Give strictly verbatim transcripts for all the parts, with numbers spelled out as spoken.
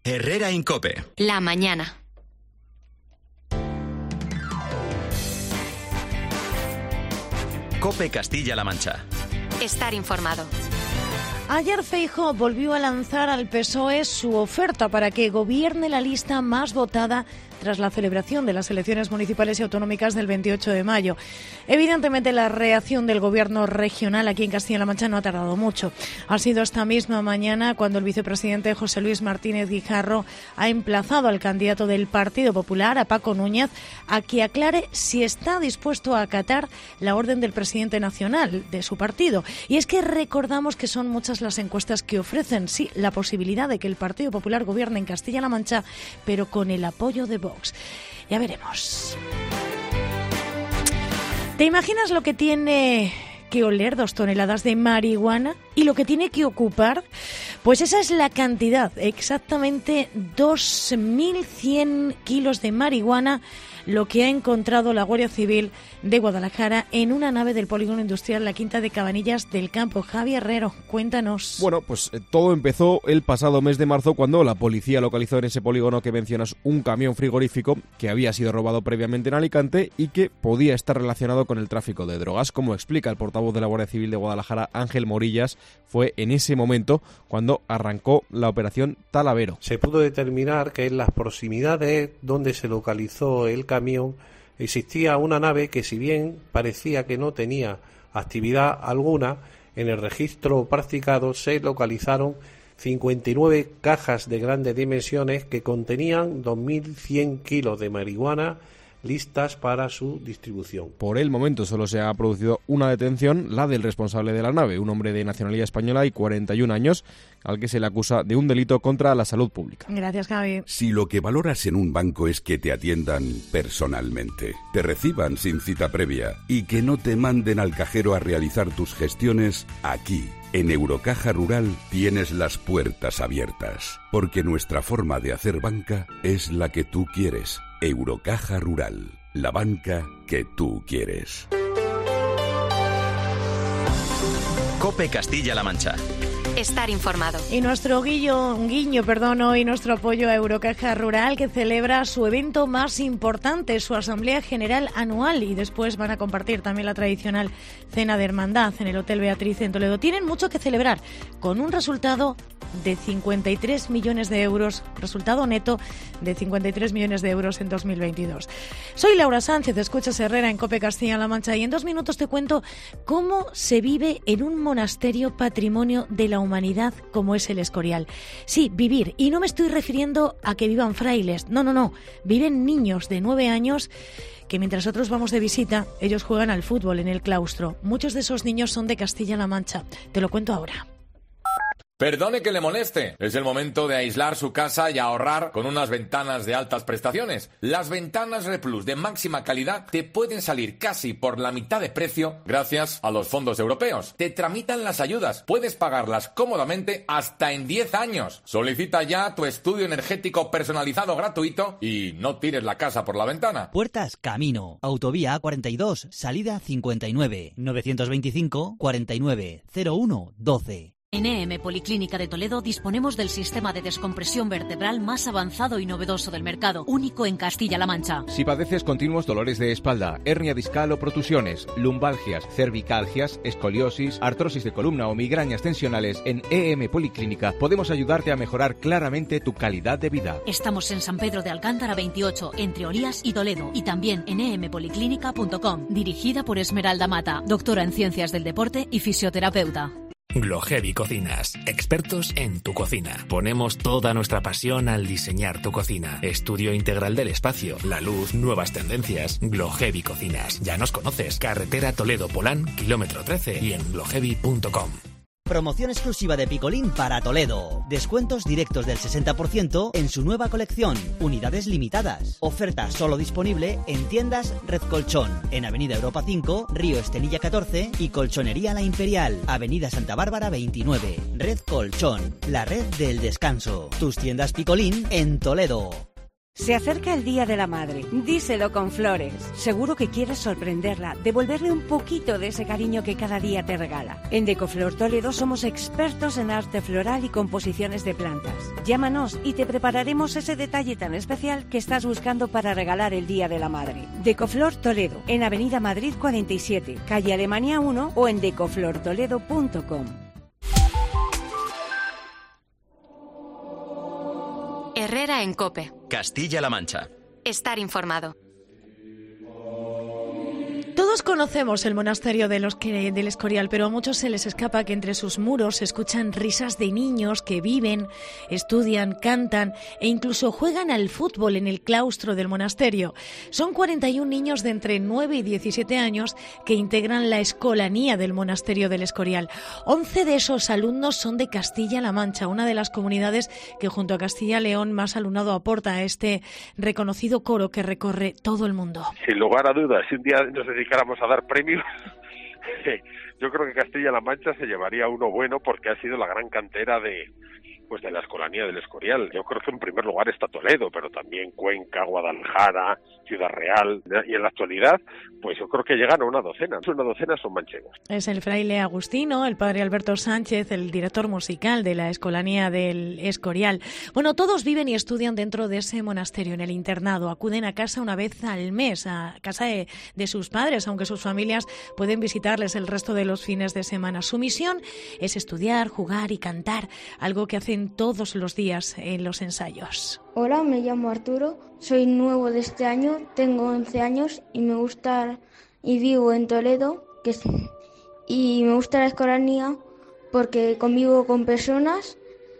Herrera Incope. La mañana. Cope Castilla-La Mancha. Estar informado. Ayer Feijóo volvió a lanzar al P S O E su oferta para que gobierne la lista más votada tras la celebración de las elecciones municipales y autonómicas del veintiocho de mayo. Evidentemente, la reacción del gobierno regional aquí en Castilla-La Mancha no ha tardado mucho. Ha sido esta misma mañana cuando el vicepresidente José Luis Martínez Guijarro ha emplazado al candidato del Partido Popular, a Paco Núñez, a que aclare si está dispuesto a acatar la orden del presidente nacional de su partido. Y es que recordamos que son muchas las encuestas que ofrecen, sí, la posibilidad de que el Partido Popular gobierne en Castilla-La Mancha, pero con el apoyo de Vox. Ya veremos. ¿Te imaginas lo que tiene que oler dos toneladas de marihuana y lo que tiene que ocupar? Pues esa es la cantidad, exactamente dos mil cien kilos de marihuana, lo que ha encontrado la Guardia Civil de Guadalajara en una nave del polígono industrial La Quinta de Cabanillas del Campo. Javi Herrero, cuéntanos. Bueno, pues eh, todo empezó el pasado mes de marzo cuando la policía localizó en ese polígono que mencionas un camión frigorífico que había sido robado previamente en Alicante y que podía estar relacionado con el tráfico de drogas. Como explica el portavoz de la Guardia Civil de Guadalajara, Ángel Morillas, fue en ese momento cuando arrancó la operación Talavero. Se pudo determinar que en las proximidades donde se localizó el camión existía una nave que, si bien parecía que no tenía actividad alguna, en el registro practicado se localizaron cincuenta y nueve cajas de grandes dimensiones que contenían dos mil cien kilos de marihuana listas para su distribución. Por el momento solo se ha producido una detención, la del responsable de la nave, un hombre de nacionalidad española y cuarenta y un años, al que se le acusa de un delito contra la salud pública. Gracias, Javi. Si lo que valoras en un banco es que te atiendan personalmente, te reciban sin cita previa y que no te manden al cajero a realizar tus gestiones, aquí, en Eurocaja Rural, tienes las puertas abiertas, porque nuestra forma de hacer banca es la que tú quieres. Eurocaja Rural, la banca que tú quieres. Cope Castilla-La Mancha. Estar informado. Y nuestro guillo, guiño, perdón, hoy nuestro apoyo a Eurocaja Rural, que celebra su evento más importante, su Asamblea General anual, y después van a compartir también la tradicional cena de hermandad en el Hotel Beatriz en Toledo. Tienen mucho que celebrar, con un resultado de cincuenta y tres millones de euros, resultado neto de cincuenta y tres millones de euros en dos mil veintidós. Soy Laura Sánchez, escuchas Herrera en Cope Castilla-La Mancha, y en dos minutos te cuento cómo se vive en un monasterio patrimonio de la humanidad como es el Escorial. Sí, vivir, y no me estoy refiriendo a que vivan frailes, no, no, no, viven niños de nueve años que mientras otros vamos de visita, ellos juegan al fútbol en el claustro. Muchos de esos niños son de Castilla-La Mancha, te lo cuento ahora. Perdone que le moleste. Es el momento de aislar su casa y ahorrar con unas ventanas de altas prestaciones. Las ventanas Replus de máxima calidad te pueden salir casi por la mitad de precio gracias a los fondos europeos. Te tramitan las ayudas. Puedes pagarlas cómodamente hasta en diez años. Solicita ya tu estudio energético personalizado gratuito y no tires la casa por la ventana. Puertas Camino. Autovía A cuarenta y dos, salida cincuenta y nueve, novecientos veinticinco, cuarenta y nueve, cero uno, doce. En E M Policlínica de Toledo disponemos del sistema de descompresión vertebral más avanzado y novedoso del mercado, único en Castilla-La Mancha. Si padeces continuos dolores de espalda, hernia discal o protusiones, lumbalgias, cervicalgias, escoliosis, artrosis de columna o migrañas tensionales, en E M Policlínica podemos ayudarte a mejorar claramente tu calidad de vida. Estamos en San Pedro de Alcántara veintiocho, entre Orías y Toledo, y también en e m policlínica punto com, dirigida por Esmeralda Mata, doctora en Ciencias del Deporte y fisioterapeuta. Glohevi Cocinas, expertos en tu cocina. Ponemos toda nuestra pasión al diseñar tu cocina. Estudio integral del espacio, la luz, nuevas tendencias. Glohevi Cocinas. Ya nos conoces. Carretera Toledo-Polán, kilómetro trece, y en glohevi punto com. Promoción exclusiva de Picolín para Toledo. Descuentos directos del sesenta por ciento en su nueva colección. Unidades limitadas. Oferta solo disponible en tiendas Red Colchón. En Avenida Europa cinco, Río Estenilla catorce y Colchonería La Imperial. Avenida Santa Bárbara veintinueve. Red Colchón. La red del descanso. Tus tiendas Picolín en Toledo. Se acerca el Día de la Madre. Díselo con flores. Seguro que quieres sorprenderla, devolverle un poquito de ese cariño que cada día te regala. En Decoflor Toledo somos expertos en arte floral y composiciones de plantas. Llámanos y te prepararemos ese detalle tan especial que estás buscando para regalar el Día de la Madre. Decoflor Toledo, en Avenida Madrid cuarenta y siete, calle Alemania uno o en decoflor toledo punto com. Herrera en COPE. Castilla-La Mancha. Estar informado. Todos conocemos el monasterio de los que, del Escorial, pero a muchos se les escapa que entre sus muros se escuchan risas de niños que viven, estudian, cantan e incluso juegan al fútbol en el claustro del monasterio. Son cuarenta y un niños de entre nueve y diecisiete años que integran la escolanía del monasterio del Escorial. once de esos alumnos son de Castilla-La Mancha, una de las comunidades que junto a Castilla-León más alumnado aporta a este reconocido coro que recorre todo el mundo. Sin lugar a dudas, si un día nos dedicáramos a dar premios, yo creo que Castilla-La Mancha se llevaría uno bueno porque ha sido la gran cantera de pues de la escolanía del Escorial. Yo creo que en primer lugar está Toledo, pero también Cuenca, Guadalajara, Ciudad Real, y en la actualidad pues yo creo que llegan a una docena. Una docena son manchegos. Es el fraile Agustino, el padre Alberto Sánchez, el director musical de la escolanía del Escorial. Bueno, todos viven y estudian dentro de ese monasterio, en el internado. Acuden a casa una vez al mes, a casa de, de sus padres, aunque sus familias pueden visitarles el resto de los fines de semana. Su misión es estudiar, jugar y cantar, algo que hacen todos los días en los ensayos. Hola, me llamo Arturo, soy nuevo de este año, tengo once años y me gusta y vivo en Toledo, que es, y me gusta la escolanía porque convivo con personas,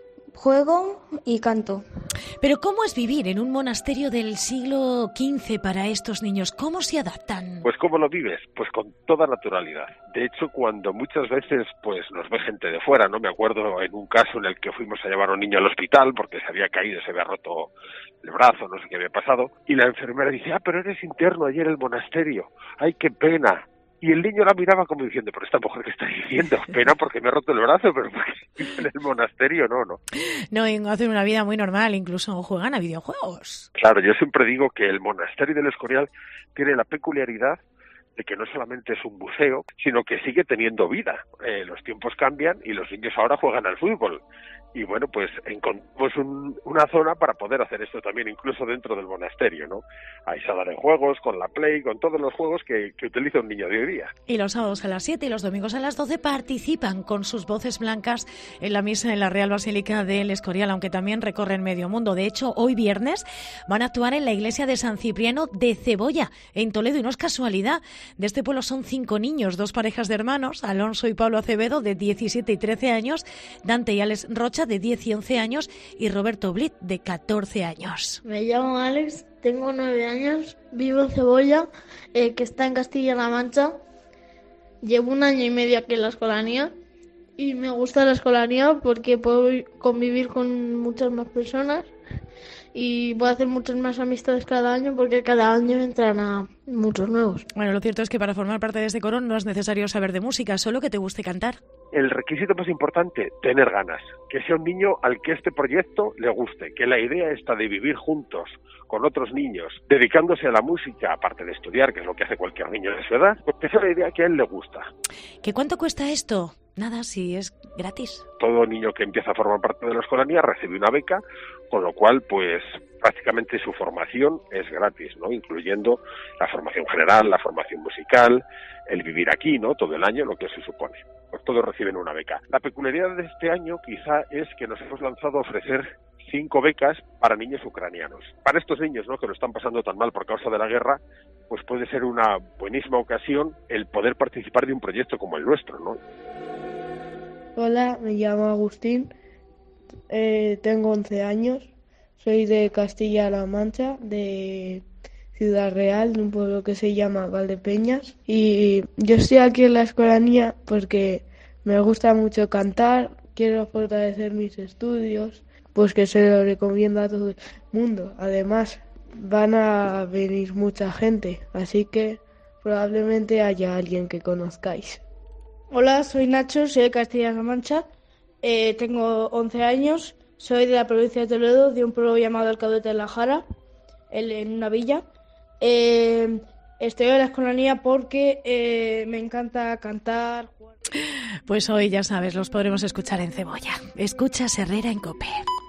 juego y canto. Pero ¿cómo es vivir en un monasterio del siglo quince para estos niños? ¿Cómo se adaptan? Pues ¿cómo lo vives? Pues con toda naturalidad. De hecho, cuando muchas veces pues nos ve gente de fuera, ¿no? Me acuerdo en un caso en el que fuimos a llevar a un niño al hospital porque se había caído, se había roto el brazo, no sé qué había pasado, y la enfermera dice, ah, pero eres interno ayer en el monasterio, ay, qué pena. Y el niño la miraba como diciendo, pero esta mujer que está diciendo, pena porque me he roto el brazo, pero porque en el monasterio no, no. No, y hacen una vida muy normal, incluso juegan a videojuegos. Claro, yo siempre digo que el monasterio del Escorial tiene la peculiaridad de que no solamente es un museo, sino que sigue teniendo vida. Eh, los tiempos cambian y los niños ahora juegan al fútbol. Y bueno, pues encontramos un, una zona para poder hacer esto también, incluso dentro del monasterio, ¿no? Hay sala de juegos, con la Play, con todos los juegos que, que utiliza un niño de hoy día. Y los sábados a las siete y los domingos a las doce participan con sus voces blancas en la misa en la Real Basílica del Escorial, aunque también recorren medio mundo. De hecho, hoy viernes van a actuar en la iglesia de San Cipriano de Cebolla, en Toledo, y no es casualidad. De este pueblo son cinco niños, dos parejas de hermanos, Alonso y Pablo Acevedo, de diecisiete y trece años, Dante y Alex Rocha, de diez y once años, y Roberto Blit, de catorce años. Me llamo Alex, tengo nueve años, vivo en Cebolla, eh, que está en Castilla-La Mancha. Llevo un año y medio aquí en la escolanía y me gusta la escolanía porque puedo convivir con muchas más personas y voy a hacer muchas más amistades cada año porque cada año entran a muchos nuevos. Bueno, lo cierto es que para formar parte de este coro no es necesario saber de música, solo que te guste cantar. El requisito más importante, tener ganas. Que sea un niño al que este proyecto le guste, que la idea esta de vivir juntos con otros niños, dedicándose a la música, aparte de estudiar, que es lo que hace cualquier niño de su edad, pues que sea la idea que a él le gusta. ¿Qué cuánto cuesta esto? Nada, si es gratis. Todo niño que empieza a formar parte de la escolanía recibe una beca, con lo cual, pues, prácticamente su formación es gratis, ¿no? Incluyendo la formación general, la formación musical, el vivir aquí, ¿no? Todo el año, lo que se supone. Pues todos reciben una beca. La peculiaridad de este año, quizá, es que nos hemos lanzado a ofrecer cinco becas para niños ucranianos. Para estos niños, ¿no?, que lo están pasando tan mal por causa de la guerra, pues puede ser una buenísima ocasión el poder participar de un proyecto como el nuestro, ¿no? Hola, me llamo Agustín, eh, tengo once años, soy de Castilla-La Mancha, de Ciudad Real, de un pueblo que se llama Valdepeñas, y yo estoy aquí en la escolanía porque me gusta mucho cantar, quiero fortalecer mis estudios, pues que se lo recomiendo a todo el mundo. Además, van a venir mucha gente, así que probablemente haya alguien que conozcáis. Hola, soy Nacho, soy de Castilla-La Mancha, eh, tengo once años, soy de la provincia de Toledo, de un pueblo llamado El Caudete de la Jara, en, en una villa. Eh, estoy en la escolanía porque eh, me encanta cantar. Pues hoy, ya sabes, los podremos escuchar en Cebolla. Escuchas Herrera en COPE.